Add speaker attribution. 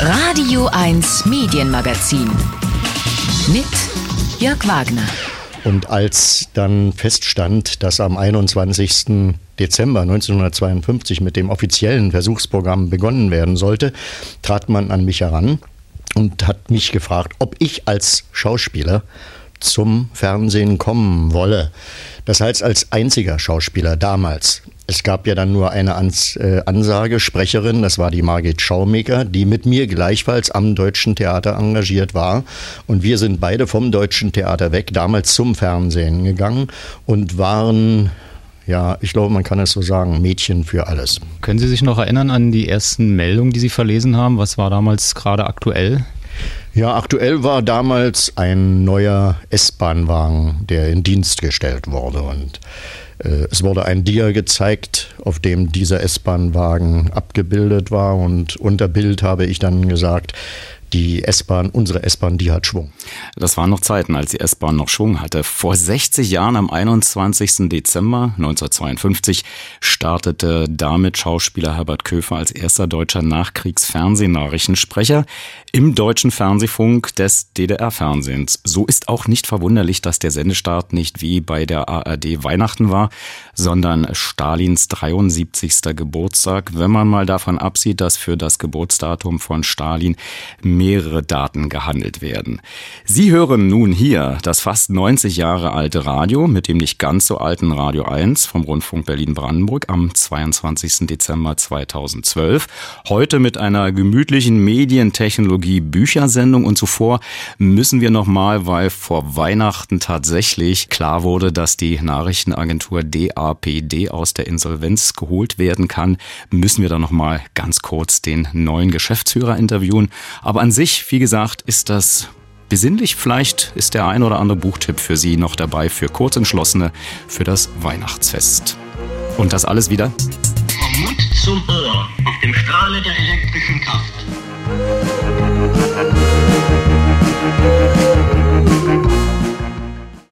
Speaker 1: Radio 1 Medienmagazin mit Jörg Wagner.
Speaker 2: Und als dann feststand, dass am 21. Dezember 1952 mit dem offiziellen Versuchsprogramm begonnen werden sollte, trat man an mich heran und hat mich gefragt, ob ich als Schauspieler zum Fernsehen kommen wolle. Das heißt, als einziger Schauspieler damals. Es gab ja dann nur eine Ansagesprecherin, das war die Margit Schaumaker, die mit mir gleichfalls am Deutschen Theater engagiert war. Und wir sind beide vom Deutschen Theater weg, damals zum Fernsehen gegangen und waren, ja, ich glaube, man kann es so sagen, Mädchen für alles.
Speaker 3: Können Sie sich noch erinnern an die ersten Meldungen, die Sie verlesen haben? Was war damals gerade aktuell?
Speaker 2: Ja, aktuell war damals ein neuer S-Bahn-Wagen, der in Dienst gestellt wurde. Und es wurde ein Dia gezeigt, auf dem dieser S-Bahn-Wagen abgebildet war. Und unter Bild habe ich dann gesagt, die S-Bahn, unsere S-Bahn, die hat Schwung.
Speaker 4: Das waren noch Zeiten, als die S-Bahn noch Schwung hatte. Vor 60 Jahren, am 21. Dezember 1952, startete damit Schauspieler Herbert Köfer als erster deutscher Nachkriegsfernsehnachrichtensprecher im deutschen Fernsehfunk des DDR-Fernsehens. So ist auch nicht verwunderlich, dass der Sendestart nicht wie bei der ARD Weihnachten war, sondern Stalins 73. Geburtstag, wenn man mal davon absieht, dass für das Geburtsdatum von Stalin mehrere Daten gehandelt werden. Sie hören nun hier das fast 90 Jahre alte Radio mit dem nicht ganz so alten Radio 1 vom Rundfunk Berlin-Brandenburg am 22. Dezember 2012. Heute mit einer gemütlichen Medientechnologie-Büchersendung und zuvor müssen wir nochmal, weil vor Weihnachten tatsächlich klar wurde, dass die Nachrichtenagentur DAPD aus der Insolvenz geholt werden kann, müssen wir da nochmal ganz kurz den neuen Geschäftsführer interviewen. Aber an sich, wie gesagt, ist das besinnlich. Vielleicht ist der ein oder andere Buchtipp für Sie noch dabei, für Kurzentschlossene, für das Weihnachtsfest. Und das alles wieder?
Speaker 5: Vom Mund zum Ohr, auf dem Strahle der elektrischen Kraft.